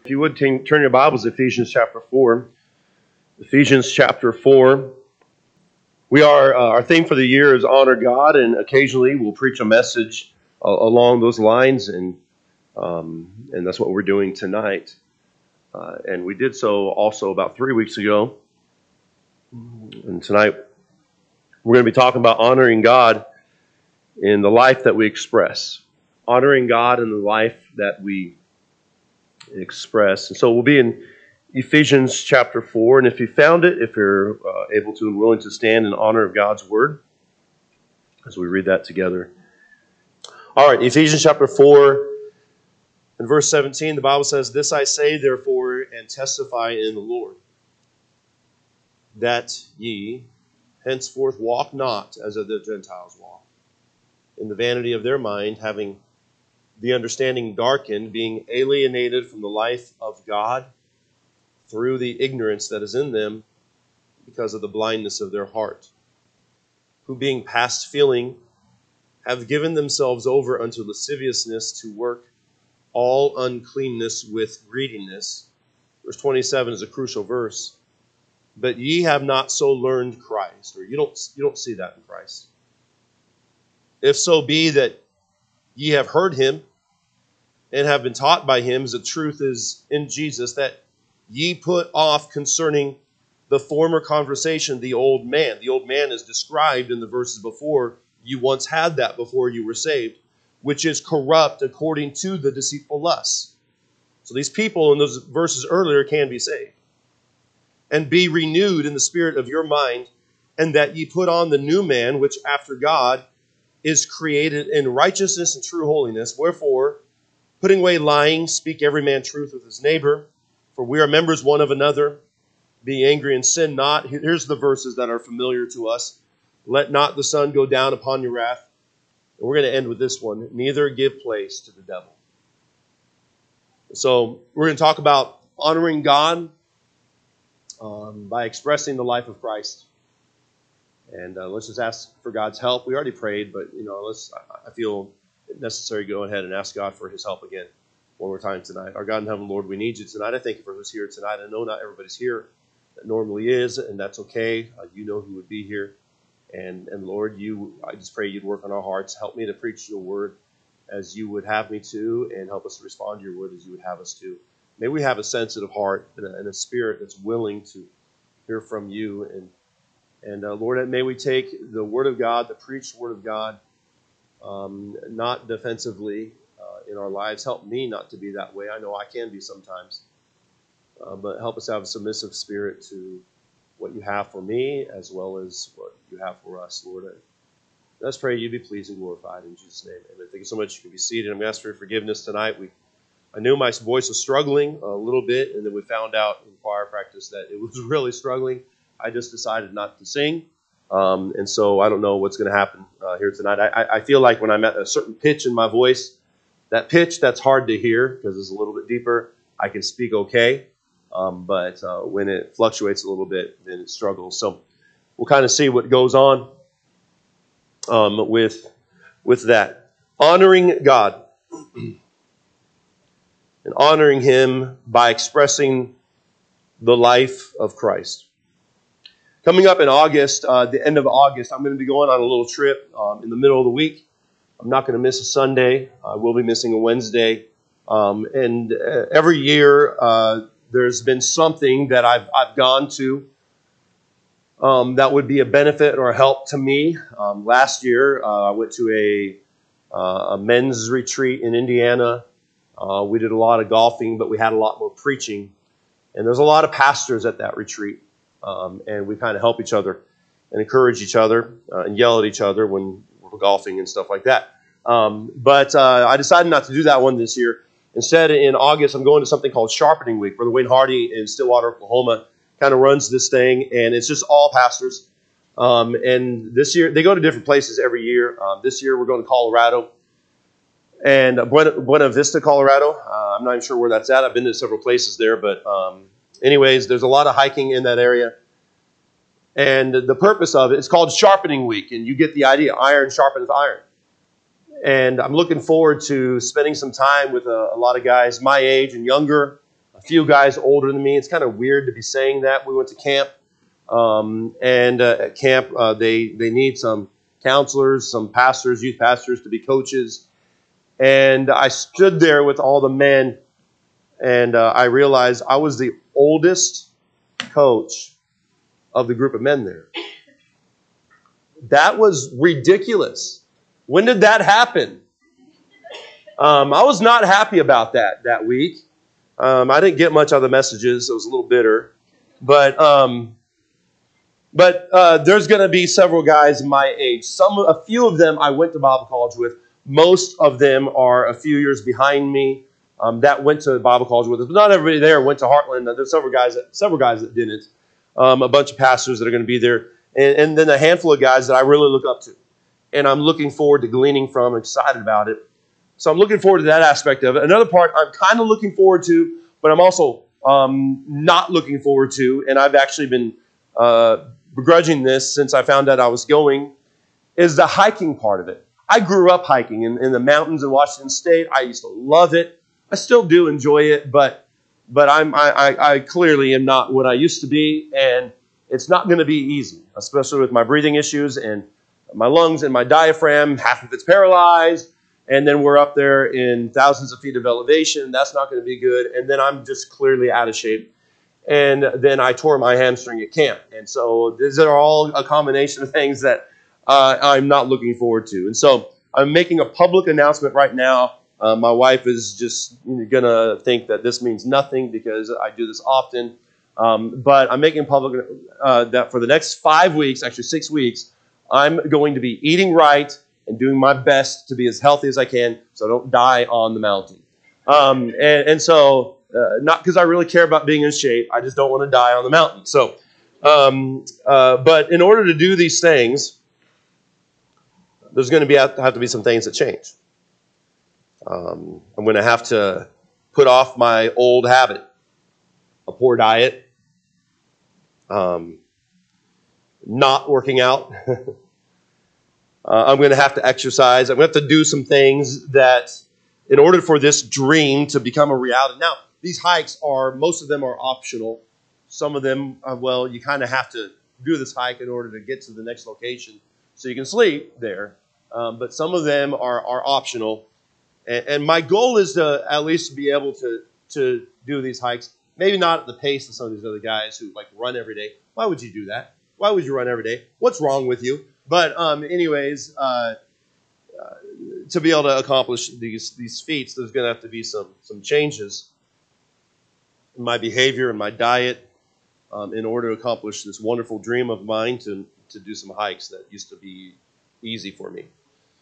If you would turn your Bibles to Ephesians chapter 4. Ephesians chapter 4. Our theme for the year is Honor God, and occasionally we'll preach a message along those lines, and that's what we're doing tonight. And we did so also about 3 weeks ago. And tonight we're going to be talking about honoring God in the life that we express. Honoring God in the life that we express. And so we'll be in Ephesians chapter 4. And if you found it, if you're able to and willing to stand in honor of God's word, as we read that together. All right, Ephesians chapter 4 and verse 17, the Bible says, "This I say, therefore, and testify in the Lord, that ye henceforth walk not as the Gentiles walk, in the vanity of their mind, having the understanding darkened, being alienated from the life of God through the ignorance that is in them because of the blindness of their heart, who being past feeling have given themselves over unto lasciviousness to work all uncleanness with greediness." Verse 27 is a crucial verse. "But ye have not so learned Christ," or you don't see that in Christ. "If so be that ye have heard him, and have been taught by him, as the truth is in Jesus, that ye put off concerning the former conversation the old man." The old man is described in the verses before. You once had that before you were saved, which is corrupt according to the deceitful lusts. So these people in those verses earlier can be saved. "And be renewed in the spirit of your mind, and that ye put on the new man, which after God is created in righteousness and true holiness. Wherefore, putting away lying, speak every man truth with his neighbor, for we are members one of another. Be angry and sin not." Here's the verses that are familiar to us. "Let not the sun go down upon your wrath." And we're going to end with this one. "Neither give place to the devil." So we're going to talk about honoring God by expressing the life of Christ. And let's just ask for God's help. We already prayed, but I feel necessary to go ahead and ask God for his help again one more time tonight. Our God in heaven, Lord, we need you tonight. I thank you for who's here tonight. I know not everybody's here that normally is, and that's okay. You know who would be here. And Lord, I just pray you'd work on our hearts. Help me to preach your word as you would have me to, and help us to respond to your word as you would have us to. May we have a sensitive heart and a spirit that's willing to hear from you. And Lord, may we take the word of God, the preached word of God, not defensively in our lives. Help me not to be that way. I know I can be sometimes. But help us have a submissive spirit to what you have for me as well as what you have for us, Lord. Let's pray you be pleased and glorified in Jesus' name. Amen. Thank you so much. You can be seated. I'm going to ask for your forgiveness tonight. I knew my voice was struggling a little bit, and then we found out in choir practice that it was really struggling. I just decided not to sing. And so I don't know what's going to happen here tonight. I feel like when I'm at a certain pitch in my voice, that pitch that's hard to hear because it's a little bit deeper, I can speak okay. But when it fluctuates a little bit, then it struggles. So we'll kind of see what goes on with that. Honoring God and honoring him by expressing the life of Christ. Coming up in August, the end of August, I'm going to be going on a little trip in the middle of the week. I'm not going to miss a Sunday. I will be missing a Wednesday. And every year, there's been something that I've gone to that would be a benefit or a help to me. Last year, I went to a men's retreat in Indiana. We did a lot of golfing, but we had a lot more preaching. And there's a lot of pastors at that retreat. And we kind of help each other and encourage each other and yell at each other when we're golfing and stuff like that. But I decided not to do that one this year. Instead, in August, I'm going to something called Sharpening Week. Brother Wayne Hardy in Stillwater, Oklahoma, kind of runs this thing, and it's just all pastors. And this year, they go to different places every year. This year, we're going to Colorado and Buena Vista, Colorado. I'm not even sure where that's at. I've been to several places there, but anyways, there's a lot of hiking in that area. And the purpose of it is called Sharpening Week, and you get the idea. Iron sharpens iron. And I'm looking forward to spending some time with a lot of guys my age and younger, a few guys older than me. It's kind of weird to be saying that. We went to camp, and at camp they need some counselors, some pastors, youth pastors to be coaches. And I stood there with all the men, and I realized I was the oldest coach of the group of men there. That was ridiculous. When did that happen? I was not happy about that week. I didn't get much out of the messages. So I was a little bitter. But there's going to be several guys my age. A few of them I went to Bible college with. Most of them are a few years behind me that went to Bible college with us. But not everybody there went to Heartland. There's several guys that didn't. A bunch of pastors that are going to be there. And then a handful of guys that I really look up to. And I'm looking forward to gleaning from, excited about it. So I'm looking forward to that aspect of it. Another part I'm kind of looking forward to, but I'm also not looking forward to, and I've actually been begrudging this since I found out I was going, is the hiking part of it. I grew up hiking in the mountains in Washington State. I used to love it. I still do enjoy it, but I clearly am not what I used to be, and it's not going to be easy, especially with my breathing issues and my lungs and my diaphragm. Half of it's paralyzed, and then we're up there in thousands of feet of elevation. That's not going to be good, and then I'm just clearly out of shape. And then I tore my hamstring at camp, and so these are all a combination of things that I'm not looking forward to. And so I'm making a public announcement right now. My wife is just going to think that this means nothing because I do this often. But I'm making public that for the next 5 weeks, actually 6 weeks, I'm going to be eating right and doing my best to be as healthy as I can so I don't die on the mountain. So not because I really care about being in shape. I just don't want to die on the mountain. So, but in order to do these things, there's going to have to be some things that change. I'm going to have to put off my old habit, a poor diet, not working out. I'm going to have to exercise. I'm going to have to do some things that, in order for this dream to become a reality. Now, these hikes most of them are optional. Some of them, you kind of have to do this hike in order to get to the next location so you can sleep there. But some of them are optional. And my goal is to at least be able to do these hikes. Maybe not at the pace of some of these other guys who run every day. Why would you do that? Why would you run every day? What's wrong with you? But anyways, to be able to accomplish these feats, there's going to have to be some changes in my behavior and my diet in order to accomplish this wonderful dream of mine to do some hikes that used to be easy for me.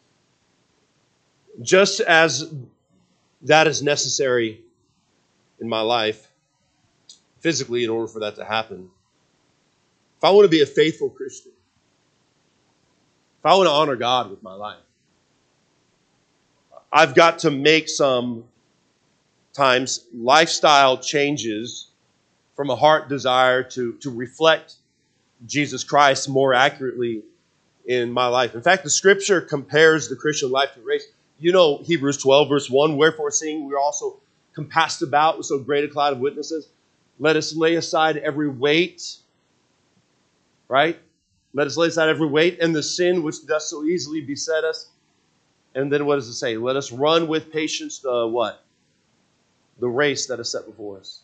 Just as that is necessary in my life, physically, in order for that to happen, if I want to be a faithful Christian, if I want to honor God with my life, I've got to make some times lifestyle changes from a heart desire to reflect Jesus Christ more accurately in my life. In fact, the Scripture compares the Christian life to a race. You know Hebrews 12, verse 1, wherefore seeing we're also compassed about with so great a cloud of witnesses, let us lay aside every weight, right? Let us lay aside every weight and the sin which doth so easily beset us. And then what does it say? Let us run with patience the what? The race that is set before us.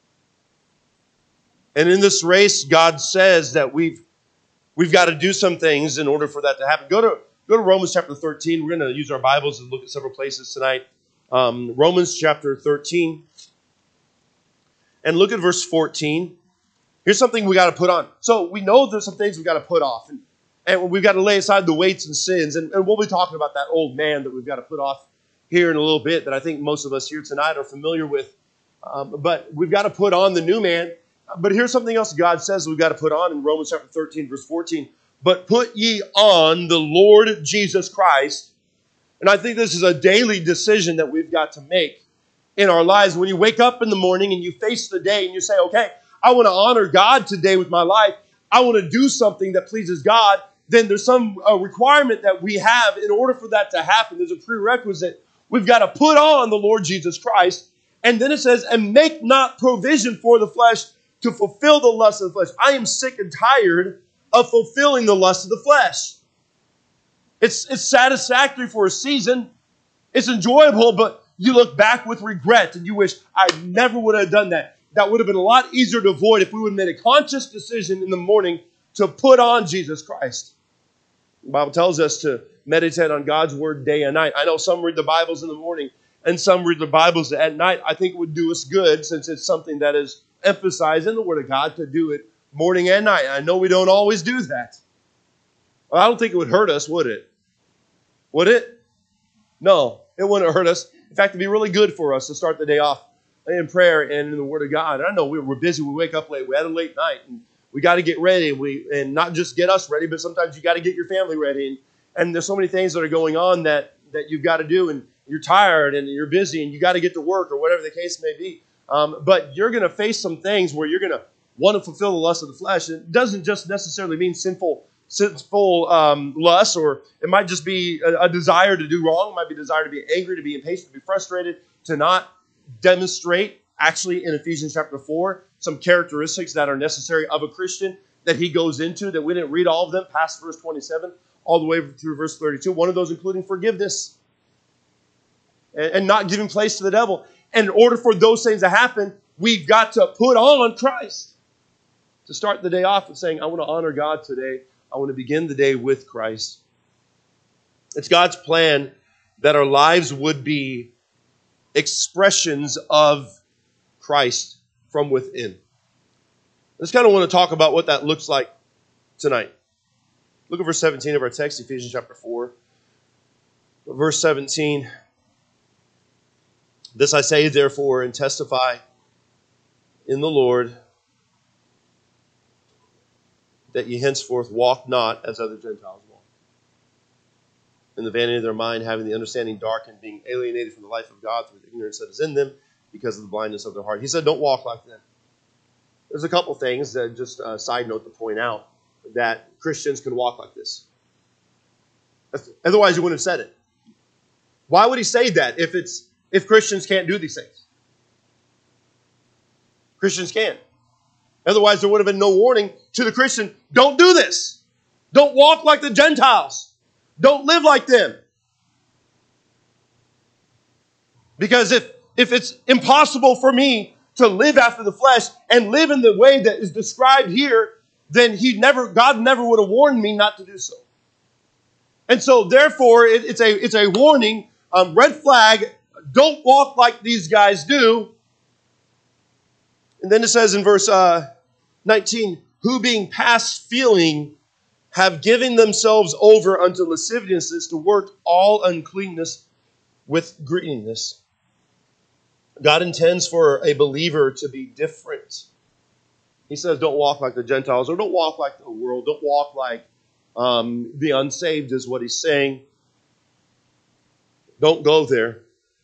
And in this race, God says that we've got to do some things in order for that to happen. Go to Romans chapter 13. We're going to use our Bibles and look at several places tonight. Romans chapter 13. And look at verse 14. Here's something we got to put on. So we know there's some things we've got to put off. And we've got to lay aside the weights and sins. And we'll be talking about that old man that we've got to put off here in a little bit that I think most of us here tonight are familiar with. But we've got to put on the new man. But here's something else God says we've got to put on in Romans chapter 13, verse 14. But put ye on the Lord Jesus Christ. And I think this is a daily decision that we've got to make in our lives. When you wake up in the morning and you face the day and you say, okay, I want to honor God today with my life. I want to do something that pleases God. Then there's some requirement that we have in order for that to happen. There's a prerequisite. We've got to put on the Lord Jesus Christ. And then it says, and make not provision for the flesh to fulfill the lust of the flesh. I am sick and tired of fulfilling the lust of the flesh. It's satisfactory for a season. It's enjoyable, but you look back with regret and you wish I never would have done that. That would have been a lot easier to avoid if we would have made a conscious decision in the morning to put on Jesus Christ. The Bible tells us to meditate on God's word day and night. I know some read the Bibles in the morning and some read the Bibles at night. I think it would do us good, since it's something that is emphasized in the Word of God, to do it morning and night. I know we don't always do that. Well, I don't think it would hurt us, would it? Would it? No, it wouldn't hurt us. In fact, it'd be really good for us to start the day off in prayer and in the Word of God. And I know we're busy. We wake up late. We had a late night. And we got to get ready. And not just get us ready, but sometimes you got to get your family ready. And there's so many things that are going on that you've got to do. And you're tired and you're busy and you got to get to work, or whatever the case may be. But you're going to face some things where you're going to want to fulfill the lust of the flesh. It doesn't just necessarily mean sinful lust, or it might just be a desire to do wrong. It might be a desire to be angry, to be impatient, to be frustrated, to not demonstrate, actually in Ephesians chapter 4, some characteristics that are necessary of a Christian that he goes into, that we didn't read all of them past verse 27 all the way through verse 32. One of those including forgiveness and not giving place to the devil. And in order for those things to happen, we've got to put on Christ. To start the day off with saying, I want to honor God today. I want to begin the day with Christ. It's God's plan that our lives would be expressions of Christ from within. I just kind of want to talk about what that looks like tonight. Look at verse 17 of our text, Ephesians chapter 4. Verse 17. This I say, therefore, and testify in the Lord, that ye henceforth walk not as other Gentiles walk, in the vanity of their mind, having the understanding darkened, being alienated from the life of God through the ignorance that is in them, because of the blindness of their heart. He said, don't walk like them. There's a couple things, that just a side note to point out, that Christians can walk like this. Otherwise, he wouldn't have said it. Why would he say that if Christians can't do these things? Christians can. Otherwise, there would have been no warning to the Christian, don't do this. Don't walk like the Gentiles. Don't live like them. Because if it's impossible for me to live after the flesh and live in the way that is described here, then God never would have warned me not to do so. And so, therefore, it's a warning, red flag. Don't walk like these guys do. And then it says in verse 19, who being past feeling have given themselves over unto lasciviousness to work all uncleanness with greediness. God intends for a believer to be different. He says, don't walk like the Gentiles, or don't walk like the world. Don't walk like the unsaved is what he's saying. Don't go there.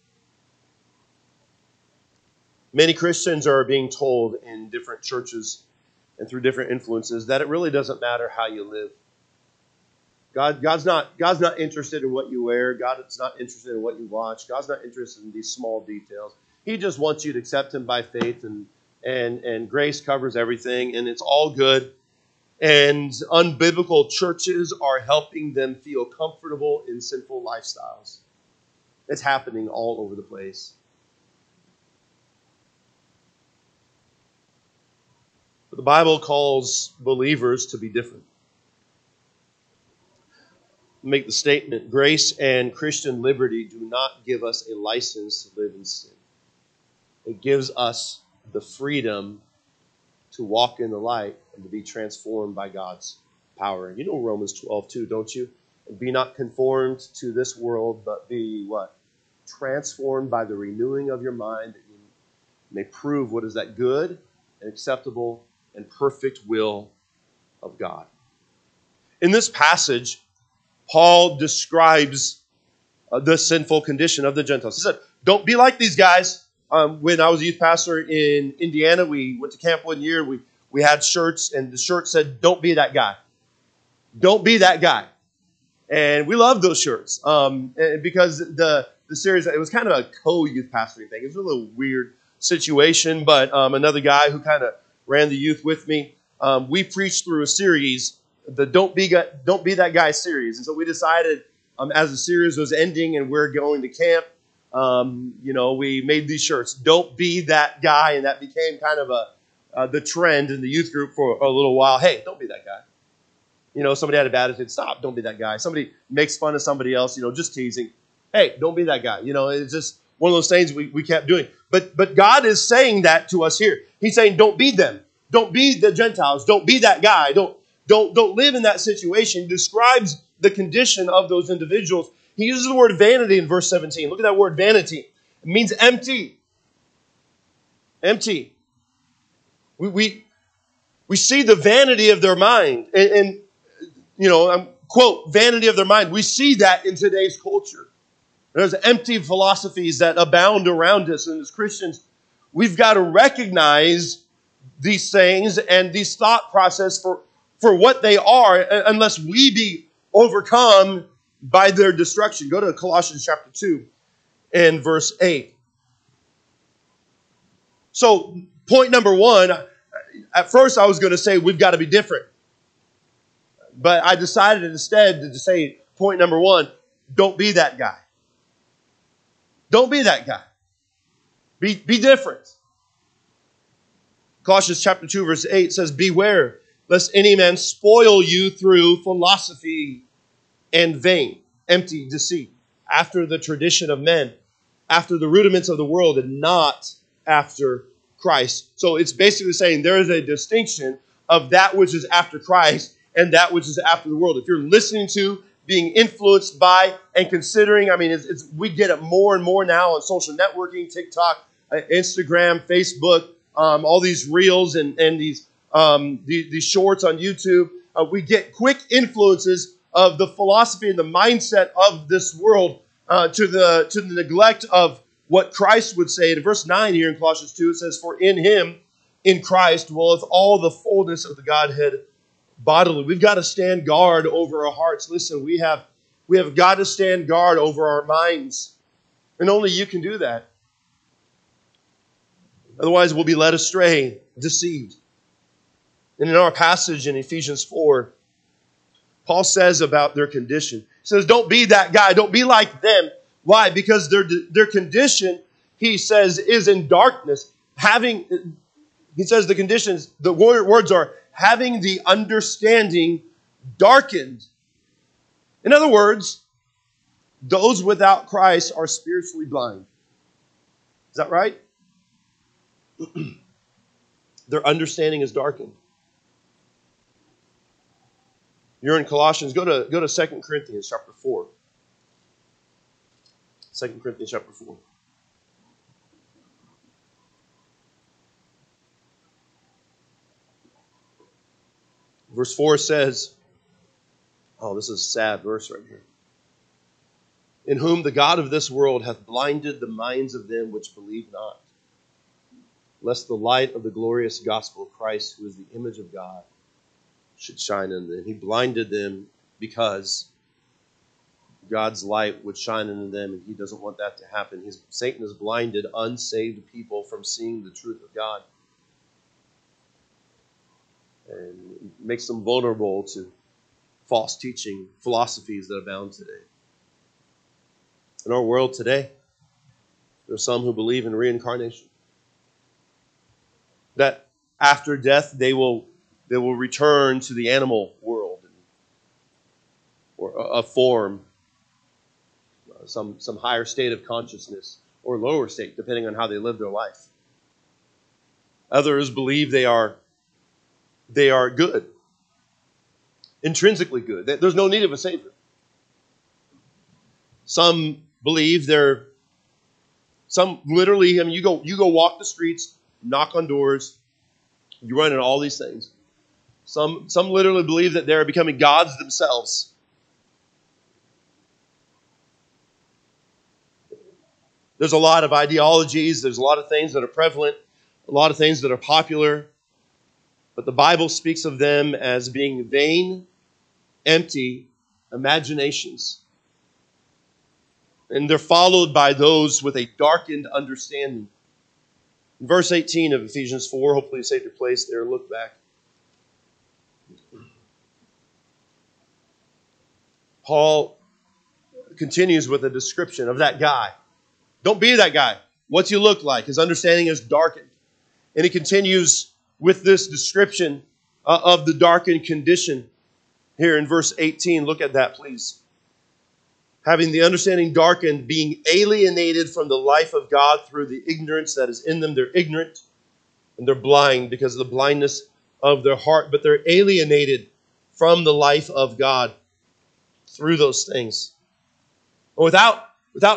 Many Christians are being told in different churches and through different influences that it really doesn't matter how you live. God's not interested in what you wear. God's not interested in what you watch. God's not interested in these small details. He just wants you to accept him by faith, and grace covers everything, and it's all good. And unbiblical churches are helping them feel comfortable in sinful lifestyles. It's happening all over the place. But the Bible calls believers to be different. Make the statement, grace and Christian liberty do not give us a license to live in sin. It gives us the freedom to walk in the light and to be transformed by God's power. You know Romans 12:2, don't you? And be not conformed to this world, but be what? Transformed by the renewing of your mind, that you may prove what is that good and acceptable and perfect will of God. In this passage, Paul describes the sinful condition of the Gentiles. He said, don't be like these guys. When I was a youth pastor in Indiana, we went to camp one year. We had shirts, and the shirt said, don't be that guy. Don't be that guy. And we love those shirts because the the series, it was kind of a co-youth pastoring thing. It was a little weird situation, but another guy who kind of ran the youth with me, we preached through a series, the Don't Be That Guy series. And so we decided as the series was ending and we're going to camp, we made these shirts, Don't Be That Guy, and that became kind of the trend in the youth group for a little while. Hey, don't be that guy. Somebody had a bad attitude. Stop, don't be that guy. Somebody makes fun of somebody else, just teasing. Hey, don't be that guy. It's just one of those things we kept doing. But God is saying that to us here. He's saying, don't be them. Don't be the Gentiles. Don't be that guy. Don't live in that situation. He describes the condition of those individuals. He uses the word vanity in verse 17. Look at that word vanity. It means empty. Empty. We see the vanity of their mind. And quote, vanity of their mind. We see that in today's culture. There's empty philosophies that abound around us. And as Christians, we've got to recognize these things and these thought process for what they are, unless we be overcome by their destruction. Go to Colossians chapter 2 and verse 8. So, point number one, at first I was going to say we've got to be different. But I decided instead to say, point number one, don't be that guy. Don't be that guy. Be different. Colossians chapter 2 verse 8 says, beware, lest any man spoil you through philosophy and vain, empty deceit, after the tradition of men, after the rudiments of the world, and not after Christ. So it's basically saying there is a distinction of that which is after Christ and that which is after the world. If you're listening to, being influenced by, and considering, we get it more and more now on social networking, TikTok, Instagram, Facebook, all these reels and these shorts on YouTube. We get quick influences of the philosophy and the mindset of this world to the neglect of what Christ would say. In verse 9 here in Colossians 2, it says, for in him, in Christ, dwelleth all the fullness of the Godhead bodily. We've got to stand guard over our hearts. Listen, we have got to stand guard over our minds. And only you can do that. Otherwise, we'll be led astray, deceived. And in our passage in Ephesians 4, Paul says about their condition. He says, don't be that guy. Don't be like them. Why? Because their condition, he says, is in darkness. He says the conditions, the words are, having the understanding darkened. In other words, those without Christ are spiritually blind. Is that right? Their understanding is darkened. You're in Colossians. Go to 2 Corinthians chapter 4. 2 Corinthians chapter 4. Verse 4 says, this is a sad verse right here. In whom the God of this world hath blinded the minds of them which believe not, lest the light of the glorious gospel of Christ, who is the image of God, should shine in them. He blinded them because God's light would shine into them, and he doesn't want that to happen. Satan has blinded unsaved people from seeing the truth of God, and makes them vulnerable to false teaching, philosophies that abound today. In our world today, there are some who believe in reincarnation. That after death, they will return to the animal world, or a form, some higher state of consciousness, or lower state, depending on how they live their life. Others believe they are good, intrinsically good. There's no need of a Savior. Some believe some literally, you go walk the streets, knock on doors, you run into all these things. Some literally believe that they're becoming gods themselves. There's a lot of ideologies, there's a lot of things that are prevalent, a lot of things that are popular, but the Bible speaks of them as being vain, empty imaginations. And they're followed by those with a darkened understanding. In verse 18 of Ephesians 4, hopefully you saved your place there, look back. Paul continues with a description of that guy. Don't be that guy. What's he look like? His understanding is darkened. And he continues with this description of the darkened condition here in verse 18. Look at that, please. Having the understanding darkened, being alienated from the life of God through the ignorance that is in them. They're ignorant and they're blind because of the blindness of their heart, but they're alienated from the life of God through those things. Without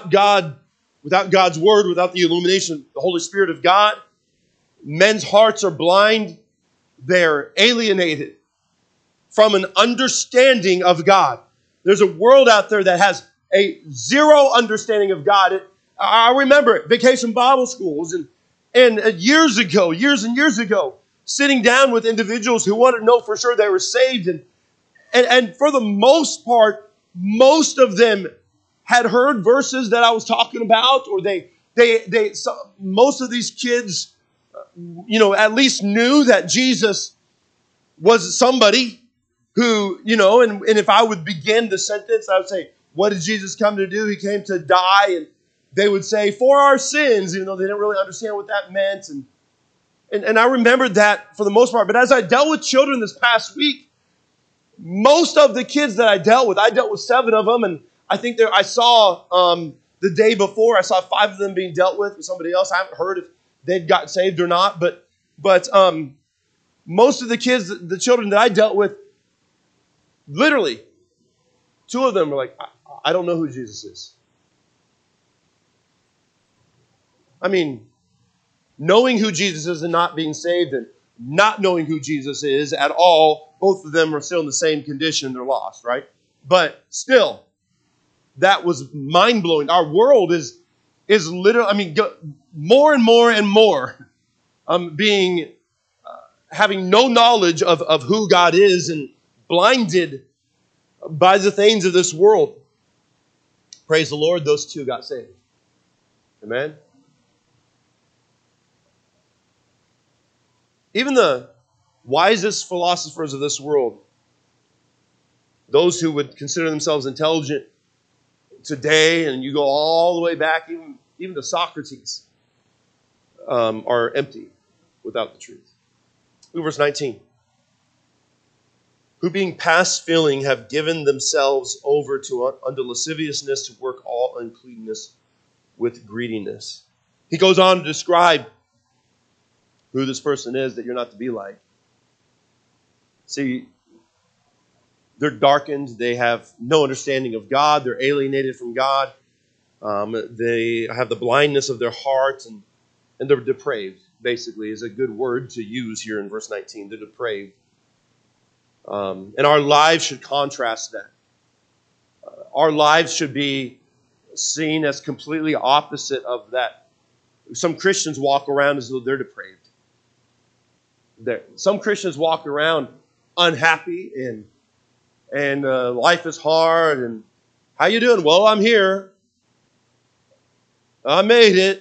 God's word, without the illumination of the Holy Spirit of God, men's hearts are blind. They're alienated from an understanding of God. There's a world out there that has a zero understanding of God. I remember it, Vacation Bible Schools, and years and years ago, sitting down with individuals who wanted to know for sure they were saved. And for the most part, most of them had heard verses that I was talking about, or most of these kids, at least knew that Jesus was somebody who, and if I would begin the sentence, I would say, what did Jesus come to do? He came to die, and they would say, for our sins, even though they didn't really understand what that meant. And I remembered that for the most part. But as I dealt with children this past week, most of the kids that I dealt with 7 of them, and I think I saw the day before, I saw 5 of them being dealt with somebody else. I haven't heard if they'd got saved or not, but most of the kids, the children that I dealt with, literally, 2 of them were like, I don't know who Jesus is. I mean, knowing who Jesus is and not being saved, and not knowing who Jesus is at all, both of them are still in the same condition. They're lost, right? But still, that was mind-blowing. Our world is literally, more and more and more having no knowledge of who God is and blinded by the things of this world. Praise the Lord, those 2 got saved. Amen? Even the wisest philosophers of this world, those who would consider themselves intelligent today, and you go all the way back, even to Socrates, are empty without the truth. Look at verse 19. Who being past feeling have given themselves over unto lasciviousness to work all uncleanness with greediness. He goes on to describe who this person is that you're not to be like. See, they're darkened. They have no understanding of God. They're alienated from God. They have the blindness of their heart, and they're depraved, basically, is a good word to use here in verse 19. They're depraved. And our lives should contrast that. Our lives should be seen as completely opposite of that. Some Christians walk around as though they're depraved. Some Christians walk around unhappy and life is hard. And how you doing? Well, I'm here. I made it.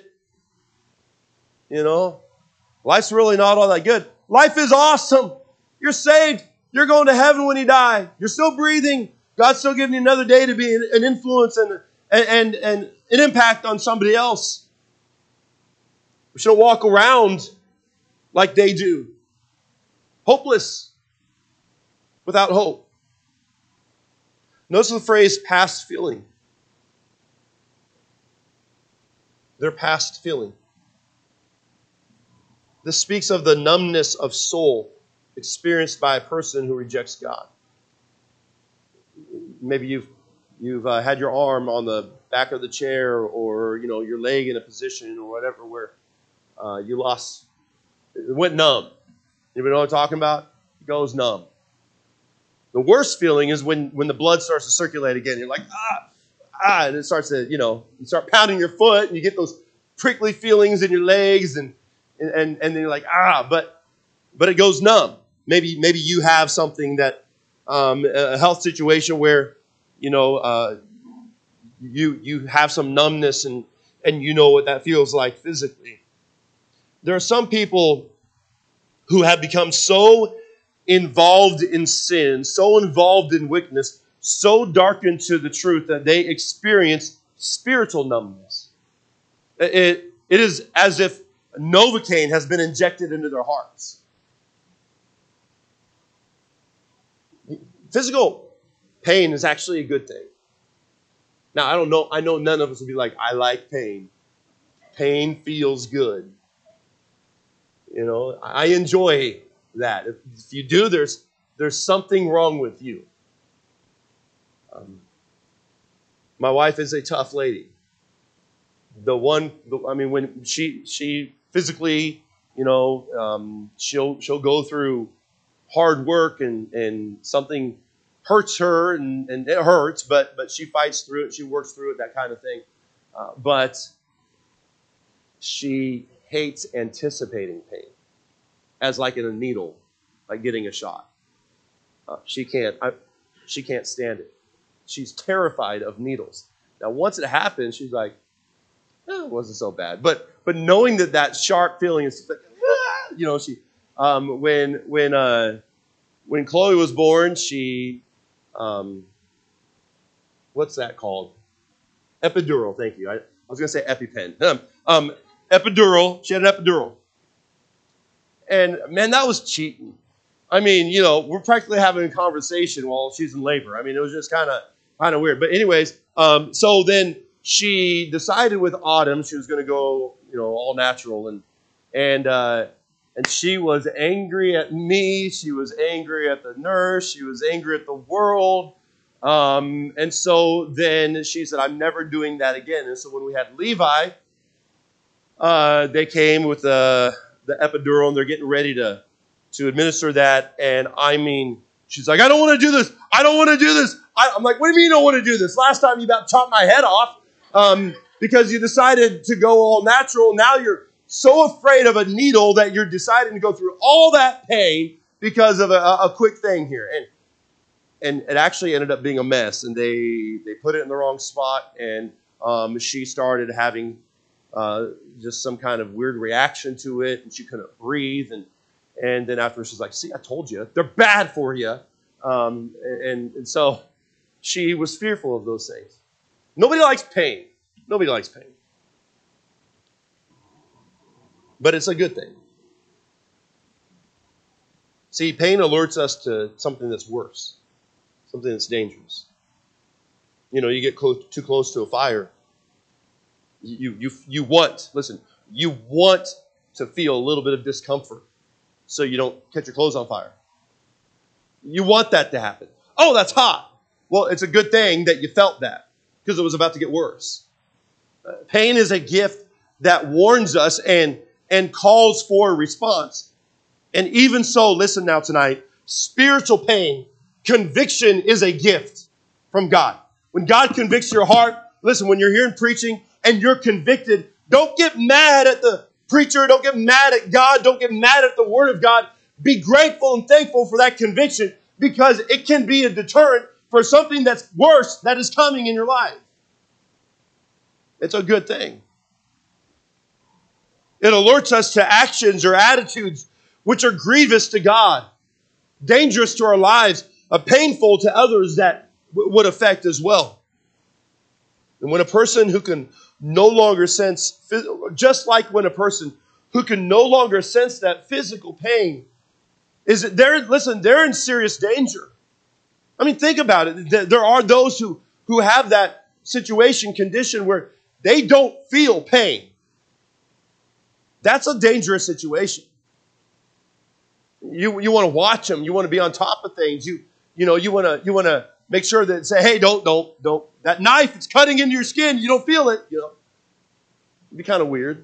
Life's really not all that good. Life is awesome. You're saved. You're going to heaven when you die. You're still breathing. God's still giving you another day to be an influence and an impact on somebody else. We shouldn't walk around like they do. Hopeless. Without hope. Notice the phrase past feeling. They're past feeling. This speaks of the numbness of soul experienced by a person who rejects God. Maybe you've had your arm on the back of the chair, or your leg in a position or whatever where it went numb. Anybody know what I'm talking about? It goes numb. The worst feeling is when the blood starts to circulate again. You're like, and it starts to, you start pounding your foot, and you get those prickly feelings in your legs, and then you're like, but it goes numb. Maybe you have something that, a health situation where, You have some numbness, and you know what that feels like physically. There are some people who have become so involved in sin, so involved in wickedness, so darkened to the truth that they experience spiritual numbness. It is as if Novocaine has been injected into their hearts. Physical pain is actually a good thing. Now, I know none of us would be like, I like pain. Pain feels good. You know, I enjoy that. If you do, there's something wrong with you. My wife is a tough lady. When she physically, she'll go through hard work and something hurts her and it hurts, but she fights through it, she works through it, that kind of thing. But she hates anticipating pain, as like in a needle, like getting a shot. She can't stand it. She's terrified of needles. Now, once it happens, she's like, it wasn't so bad. But knowing that sharp feeling is like, she when Chloe was born, she what's that called? Epidural. Thank you. I was going to say EpiPen. Epidural. She had an epidural, and man, that was cheating. I mean, we're practically having a conversation while she's in labor. I mean, it was just kind of weird. But anyways, so then she decided with Autumn she was going to go, all natural, and she was angry at me. She was angry at the nurse. She was angry at the world. And so then she said, I'm never doing that again. And so when we had Levi, they came with the epidural, and they're getting ready to administer that. And I mean, she's like, I don't want to do this. I don't want to do this. I'm like, what do you mean you don't want to do this? Last time you about chopped my head off because you decided to go all natural. Now you're so afraid of a needle that you're deciding to go through all that pain because of a quick thing here. And it actually ended up being a mess. And they put it in the wrong spot. And she started having just some kind of weird reaction to it. And she couldn't breathe. And then afterwards, she's like, see, I told you. They're bad for you. And so she was fearful of those things. Nobody likes pain. Nobody likes pain. But it's a good thing. See, pain alerts us to something that's worse, something that's dangerous. You get too close to a fire. You want to feel a little bit of discomfort so you don't catch your clothes on fire. You want that to happen. Oh, that's hot. Well, it's a good thing that you felt that because it was about to get worse. Pain is a gift that warns us and calls for a response. And even so, listen now tonight, spiritual pain, conviction is a gift from God. When God convicts your heart, listen, when you're hearing preaching and you're convicted, don't get mad at the preacher, don't get mad at God, don't get mad at the Word of God. Be grateful and thankful for that conviction because it can be a deterrent for something that's worse that is coming in your life. It's a good thing. It alerts us to actions or attitudes which are grievous to God, dangerous to our lives, painful to others that would affect as well. And when a person who can no longer sense, just like when a person who can no longer sense that physical pain, they're in serious danger. I mean, think about it. There are those who have that condition where they don't feel pain. That's a dangerous situation. You want to watch them. You want to be on top of things. You want to make sure that say, hey, don't. That knife, it's cutting into your skin. You don't feel it. It'd be kind of weird.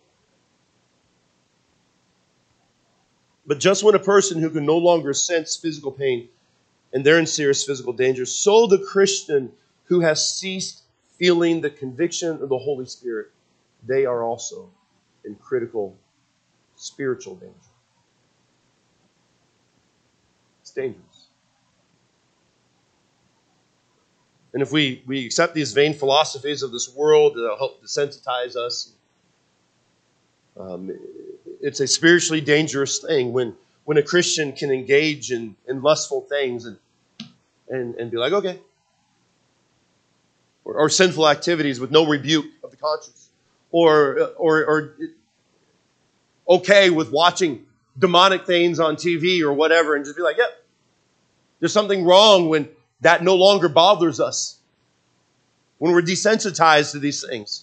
But just when a person who can no longer sense physical pain and they're in serious physical danger, so the Christian who has ceased feeling the conviction of the Holy Spirit, they are also in critical spiritual danger. It's dangerous. And if we accept these vain philosophies of this world, that'll help desensitize us. It's a spiritually dangerous thing when a Christian can engage in lustful things and be like, okay. Or sinful activities with no rebuke of the conscience. Or okay with watching demonic things on TV or whatever and just be like, yep, there's something wrong when that no longer bothers us. When we're desensitized to these things.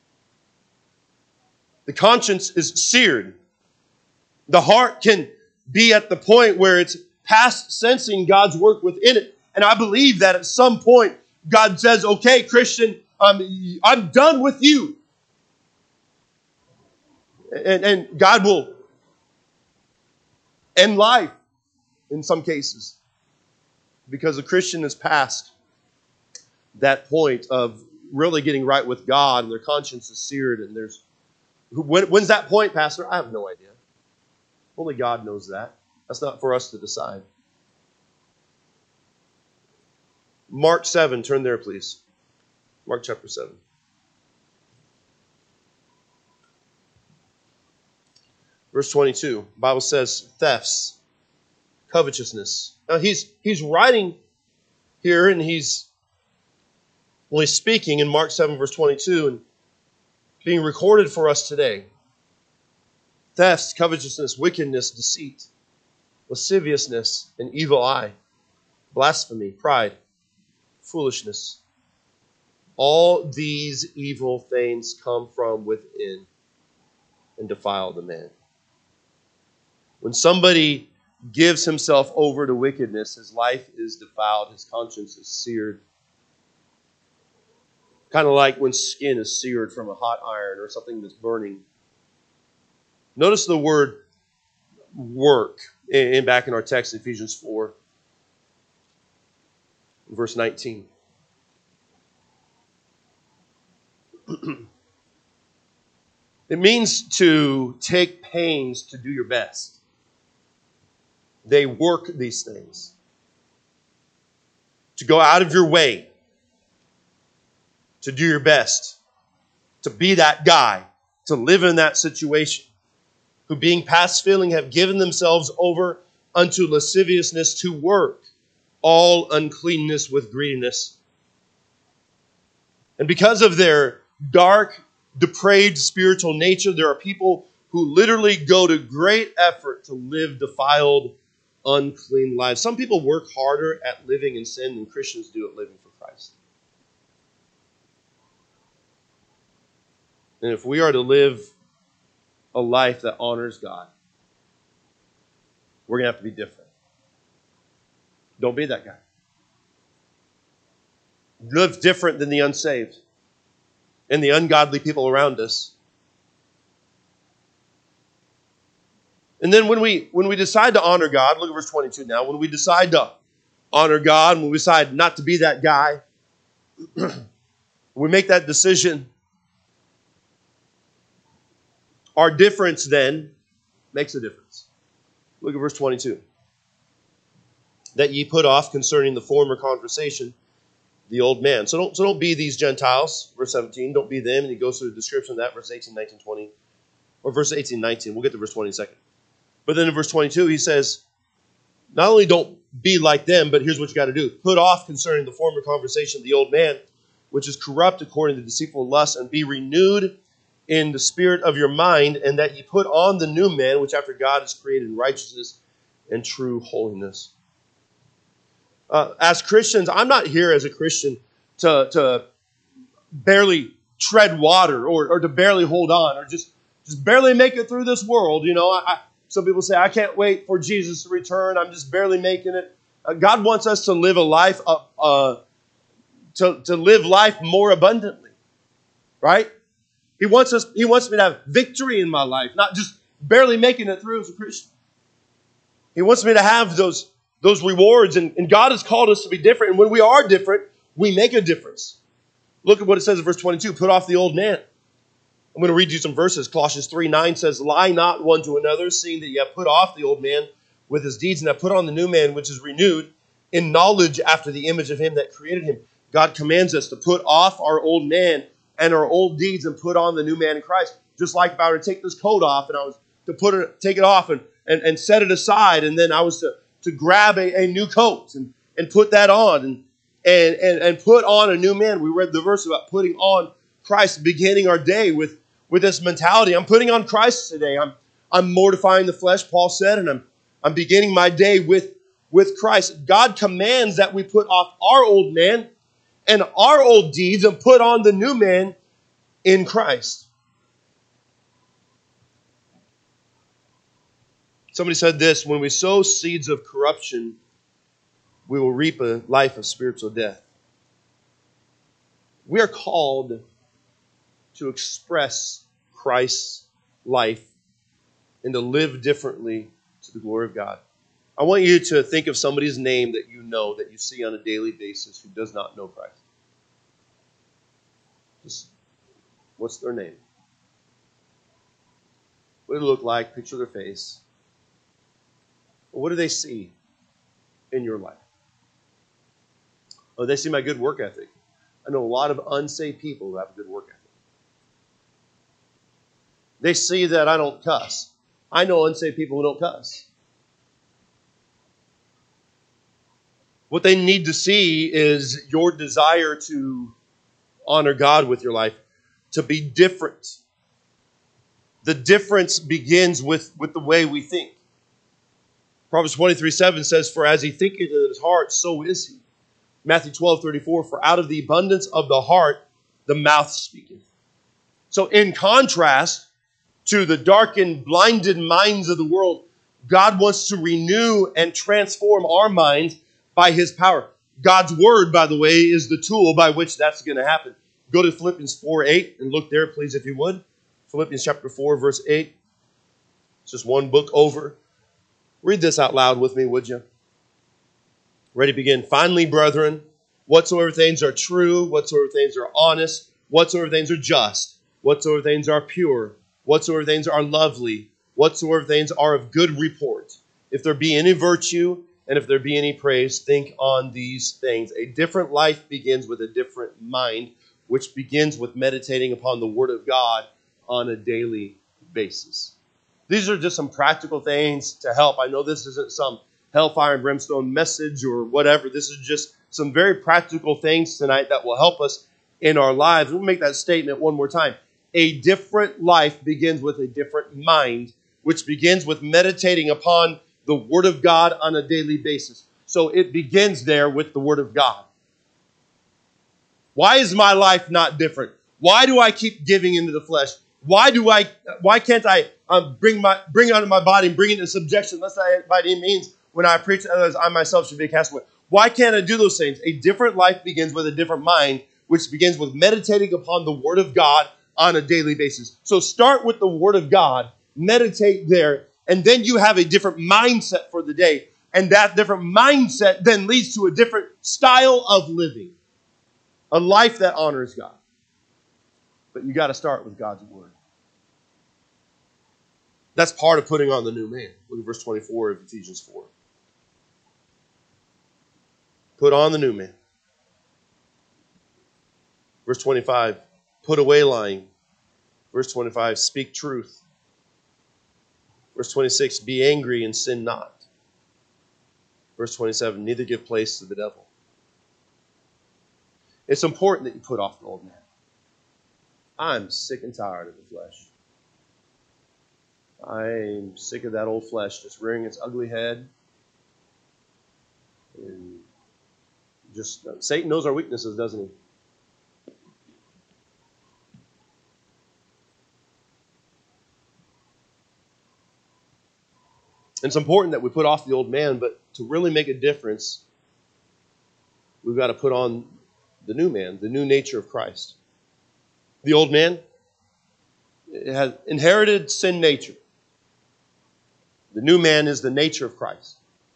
The conscience is seared. The heart can be at the point where it's past sensing God's work within it. And I believe that at some point God says, okay, Christian, I'm done with you. And God will end life in some cases. Because a Christian is past that point of really getting right with God and their conscience is seared. And when's that point, Pastor? I have no idea. Only God knows that. That's not for us to decide. Mark 7, turn there, please. Mark chapter 7. Verse 22, the Bible says thefts, covetousness. Now he's writing here and he's speaking in Mark 7 verse 22 and being recorded for us today. Thefts, covetousness, wickedness, deceit, lasciviousness, an evil eye, blasphemy, pride, foolishness. All these evil things come from within and defile the man. When somebody gives himself over to wickedness, his life is defiled, his conscience is seared. Kind of like when skin is seared from a hot iron or something that's burning. Notice the word work back in our text, Ephesians 4, verse 19. It means to take pains to do your best. They work these things. To go out of your way. To do your best. To be that guy. To live in that situation. Who being past feeling have given themselves over unto lasciviousness to work. All uncleanness with greediness. And because of their dark, depraved spiritual nature, there are people who literally go to great effort to live defiled, unclean lives. Some people work harder at living in sin than Christians do at living for Christ. And if we are to live a life that honors God, we're going to have to be different. Don't be that guy. Live different than the unsaved and the ungodly people around us. And then when we decide to honor God, look at verse 22 now. When we decide to honor God, when we decide not to be that guy, we make that decision. Our difference then makes a difference. Look at verse 22. That ye put off concerning the former conversation the old man. So don't be these Gentiles. Verse 17, don't be them. And he goes through the description of that, verse 18, 19, 20. Or verse 18, 19. We'll get to verse 20 in a second. But then in verse 22, he says, not only don't be like them, but here's what you got to do. Put off concerning the former conversation of the old man, which is corrupt according to deceitful lust, and be renewed in the spirit of your mind, and that ye put on the new man, which after God is created in righteousness and true holiness. As Christians, I'm not here as a Christian to barely tread water or to barely hold on or just barely make it through this world. You know, some people say, I can't wait for Jesus to return. I'm just barely making it. God wants us to live a life, to live life more abundantly, right? He wants me to have victory in my life, not just barely making it through as a Christian. He wants me to have those rewards, and God has called us to be different. And when we are different, we make a difference. Look at what it says in verse 22, put off the old man. I'm going to read you some verses. Colossians 3:9 says, lie not one to another, seeing that ye have put off the old man with his deeds, and have put on the new man, which is renewed in knowledge after the image of him that created him. God commands us to put off our old man and our old deeds and put on the new man in Christ. Just like if I were to take this coat off and I was to take it off and set it aside, and then I was to grab a new coat and put that on and put on a new man. We read the verse about putting on Christ, beginning our day with this mentality. I'm putting on Christ today. I'm mortifying the flesh, Paul said, and I'm beginning my day with Christ. God commands that we put off our old man and our old deeds and put on the new man in Christ. Somebody said this: when we sow seeds of corruption, we will reap a life of spiritual death. We are called to express Christ's life and to live differently to the glory of God. I want you to think of somebody's name that you know, that you see on a daily basis, who does not know Christ. Just, what's their name? What do they look like? Picture their face. What do they see in your life? Oh, they see my good work ethic. I know a lot of unsaved people who have a good work ethic. They see that I don't cuss. I know unsaved people who don't cuss. What they need to see is your desire to honor God with your life, to be different. The difference begins with the way we think. Proverbs 23:7 says, "For as he thinketh in his heart, so is he." Matthew 12:34, "For out of the abundance of the heart, the mouth speaketh." So in contrast to the darkened, blinded minds of the world, God wants to renew and transform our minds by his power. God's word, by the way, is the tool by which that's going to happen. Go to Philippians 4:8 and look there, please, if you would. Philippians chapter 4, verse 8. It's just one book over. Read this out loud with me, would you? Ready to begin. "Finally, brethren, whatsoever things are true, whatsoever things are honest, whatsoever things are just, whatsoever things are pure, whatsoever things are lovely, whatsoever things are of good report, if there be any virtue, and if there be any praise, think on these things." A different life begins with a different mind, which begins with meditating upon the Word of God on a daily basis. These are just some practical things to help. I know this isn't some hellfire and brimstone message or whatever. This is just some very practical things tonight that will help us in our lives. We'll make that statement one more time. A different life begins with a different mind, which begins with meditating upon the Word of God on a daily basis. So it begins there with the Word of God. Why is my life not different? Why do I keep giving into the flesh? Why can't I bring onto my body and bring it into subjection, lest I by any means, when I preach to others, I myself should be a castaway? Why can't I do those things? A different life begins with a different mind, which begins with meditating upon the Word of God on a daily basis. So start with the Word of God, meditate there, and then you have a different mindset for the day. And that different mindset then leads to a different style of living, a life that honors God. But you got to start with God's Word. That's part of putting on the new man. Look at verse 24 of Ephesians 4. Put on the new man. Verse 25, put away lying. Verse 25, speak truth. Verse 26, be angry and sin not. Verse 27, neither give place to the devil. It's important that you put off the old man. I'm sick and tired of the flesh. I'm sick of that old flesh just rearing its ugly head. And just Satan knows our weaknesses, doesn't he? It's important that we put off the old man, but to really make a difference, we've got to put on the new man, the new nature of Christ. The old man, it has inherited sin nature. The new man is the nature of Christ.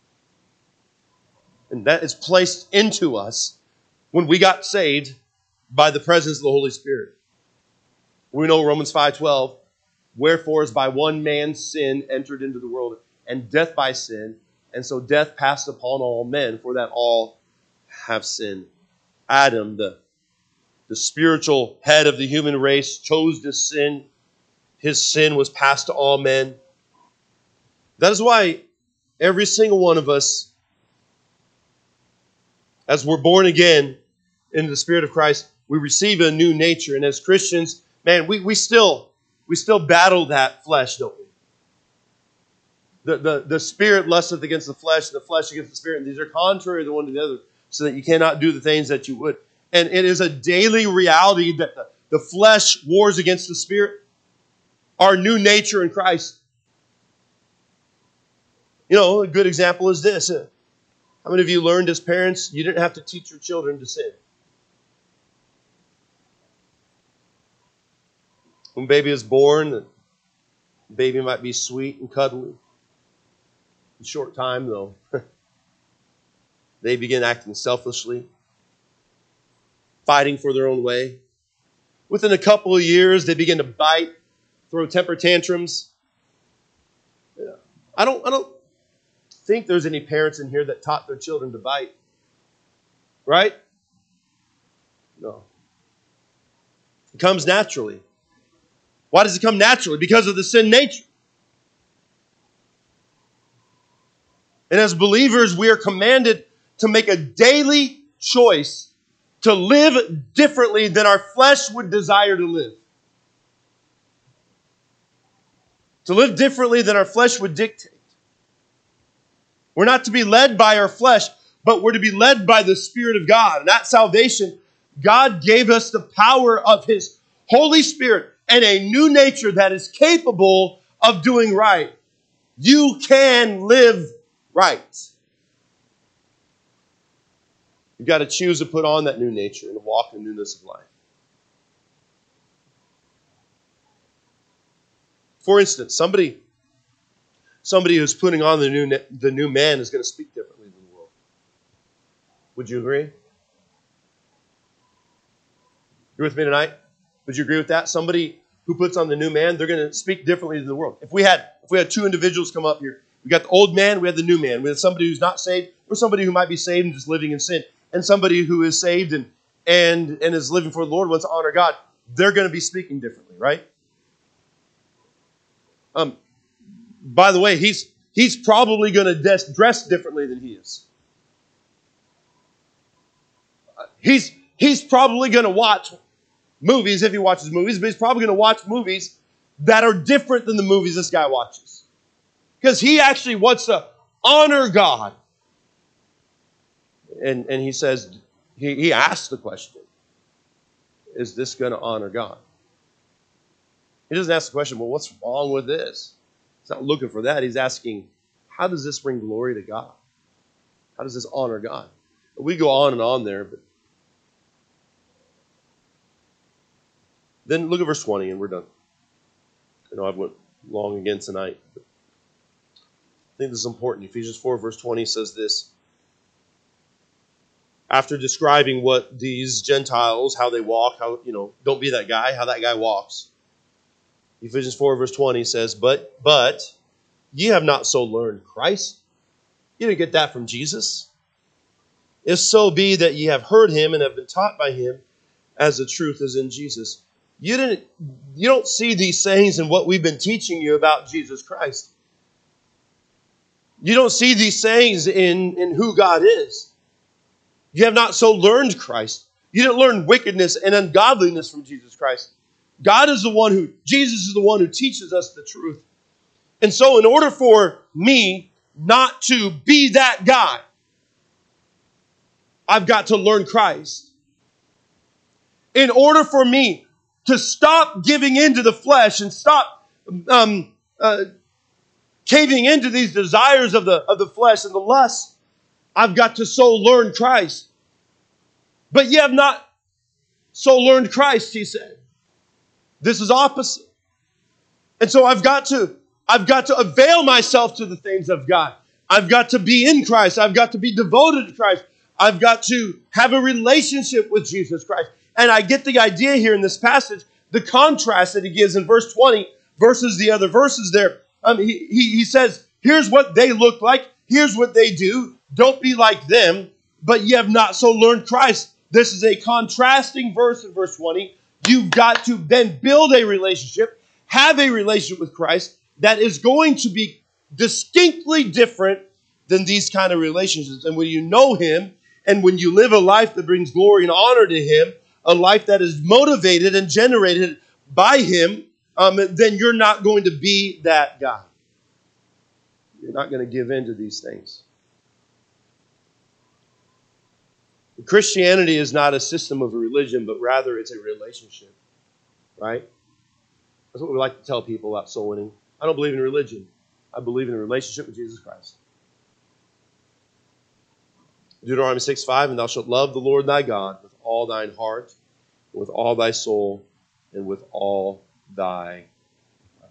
And that is placed into us when we got saved by the presence of the Holy Spirit. We know Romans 5:12, wherefore as by one man's sin entered into the world, and death by sin, and so death passed upon all men, for that all have sinned. Adam, the spiritual head of the human race, chose to sin. His sin was passed to all men. That is why every single one of us, as we're born again into the Spirit of Christ, we receive a new nature. And as Christians, man, we still battle that flesh, don't we? The spirit lusteth against the flesh against the spirit. And these are contrary the one to the other, so that you cannot do the things that you would. And it is a daily reality that the flesh wars against the spirit. Our new nature in Christ. You know, a good example is this. How many of you learned as parents you didn't have to teach your children to sin? When a baby is born, the baby might be sweet and cuddly. In a short time, though, they begin acting selfishly, fighting for their own way. Within a couple of years, they begin to bite, throw temper tantrums. I don't think there's any parents in here that taught their children to bite. Right? No. It comes naturally. Why does it come naturally? Because of the sin nature. And as believers, we are commanded to make a daily choice to live differently than our flesh would desire to live. To live differently than our flesh would dictate. We're not to be led by our flesh, but we're to be led by the Spirit of God. And that salvation, God gave us the power of His Holy Spirit and a new nature that is capable of doing right. You can live right. You've got to choose to put on that new nature and to walk in newness of life. For instance, somebody who's putting on the new man is going to speak differently than the world. Would you agree? You with me tonight? Would you agree with that? Somebody who puts on the new man, they're going to speak differently than the world. If we had two individuals come up here, we got the old man, we have the new man. We have somebody who's not saved, or somebody who might be saved and just living in sin, and somebody who is saved and is living for the Lord, wants to honor God. They're going to be speaking differently, right? By the way, he's probably going to dress differently than he is. He's probably going to watch movies, if he watches movies, but he's probably going to watch movies that are different than the movies this guy watches. Because he actually wants to honor God. And he says, he asks the question, is this going to honor God? He doesn't ask the question, well, what's wrong with this? He's not looking for that. He's asking, how does this bring glory to God? How does this honor God? We go on and on there, but then look at verse 20 and we're done. I know I've went long again tonight, but I think this is important. Ephesians 4 verse 20 says this. After describing what these Gentiles, how they walk, how, don't be that guy, how that guy walks. Ephesians 4 verse 20 says, But ye have not so learned Christ. You didn't get that from Jesus. If so be that ye have heard him and have been taught by him, as the truth is in Jesus. You don't see these sayings in what we've been teaching you about Jesus Christ. You don't see these sayings in who God is. You have not so learned Christ. You didn't learn wickedness and ungodliness from Jesus Christ. Jesus is the one who teaches us the truth. And so in order for me not to be that guy, I've got to learn Christ. In order for me to stop giving into the flesh and stop caving into these desires of the flesh and the lust, I've got to so learn Christ. But ye have not so learned Christ, he said. This is opposite. And so I've got to avail myself to the things of God. I've got to be in Christ. I've got to be devoted to Christ. I've got to have a relationship with Jesus Christ. And I get the idea here in this passage, the contrast that he gives in verse 20 versus the other verses there. He says, here's what they look like. Here's what they do. Don't be like them, but ye have not so learned Christ. This is a contrasting verse in verse 20. You've got to then build a relationship, have a relationship with Christ that is going to be distinctly different than these kind of relationships. And when you know Him, and when you live a life that brings glory and honor to Him, a life that is motivated and generated by Him, then you're not going to be that guy. You're not going to give in to these things. Christianity is not a system of a religion, but rather it's a relationship, right? That's what we like to tell people about soul winning. I don't believe in religion. I believe in a relationship with Jesus Christ. Deuteronomy 6:5, and thou shalt love the Lord thy God with all thine heart, and with all thy soul, and with all thy might.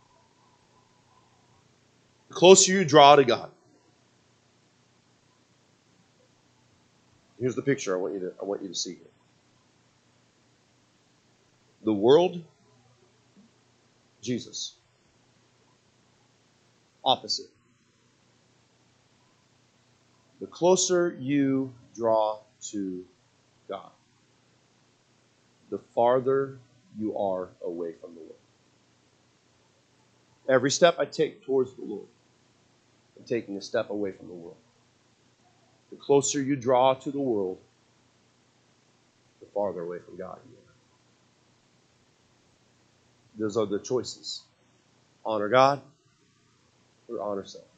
The closer you draw to God, here's the picture I want you to see here. The world, Jesus. Opposite. The closer you draw to God, the farther you are away from the Lord. Every step I take towards the Lord, I'm taking a step away from the world. The closer you draw to the world, the farther away from God you are. Those are the choices. Honor God or honor self.